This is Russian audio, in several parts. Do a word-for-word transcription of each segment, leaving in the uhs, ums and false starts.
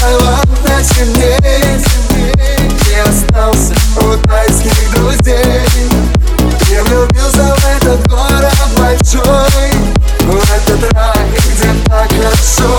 галантно сильней. Не остался у тайских друзей. Я влюбился в этот город большой, в этот рай, где так хорошо.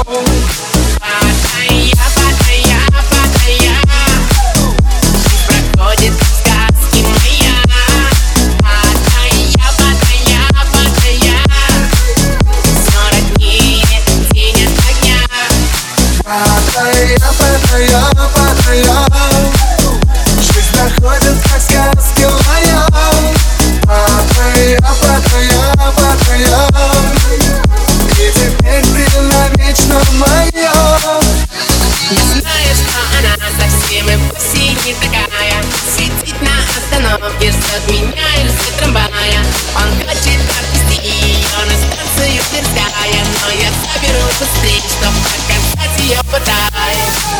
Паттайя, Паттайя, Паттайя, жизнь проходит как сказки моя. Паттайя, Паттайя, Паттайя, и теперь ты навечно моя. Я знаю, что она совсем и вовсе не такая. Сидит на остановке, ждет меня и ждет трамвая. Он хочет отвезти ее на станцию Тверская, но я заберу быстрее, чтоб показать ее Паттайю.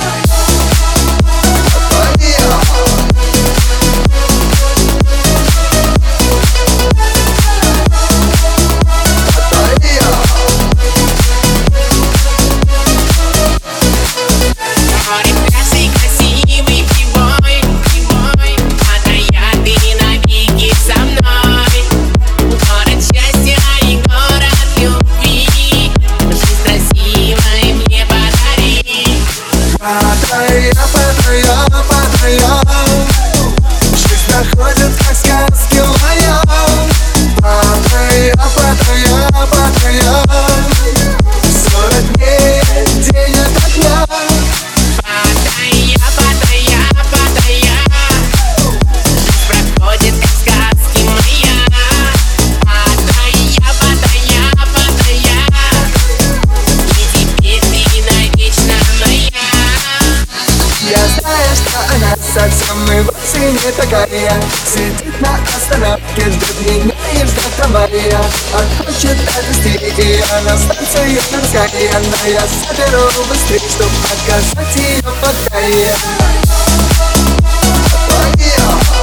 Паттайя, Паттайя, Паттайя, жизнь проходит как сказки моя. Паттайя, Паттайя, Паттайя, сорок дней, день ото дня. Паттайя, Паттайя, Паттайя, жизнь проходит как сказки моя. Паттайя, Паттайя, Паттайя, и теперь ты навечно моя. Я знаю, что она совсем и вовсе не такая. Сидит на остановке, ждет меня и ждет трамвая. Он хочет отвезти ее на станцию Тверская, но я заберу быстрее, чтоб показать ее Паттайе. Паттайя.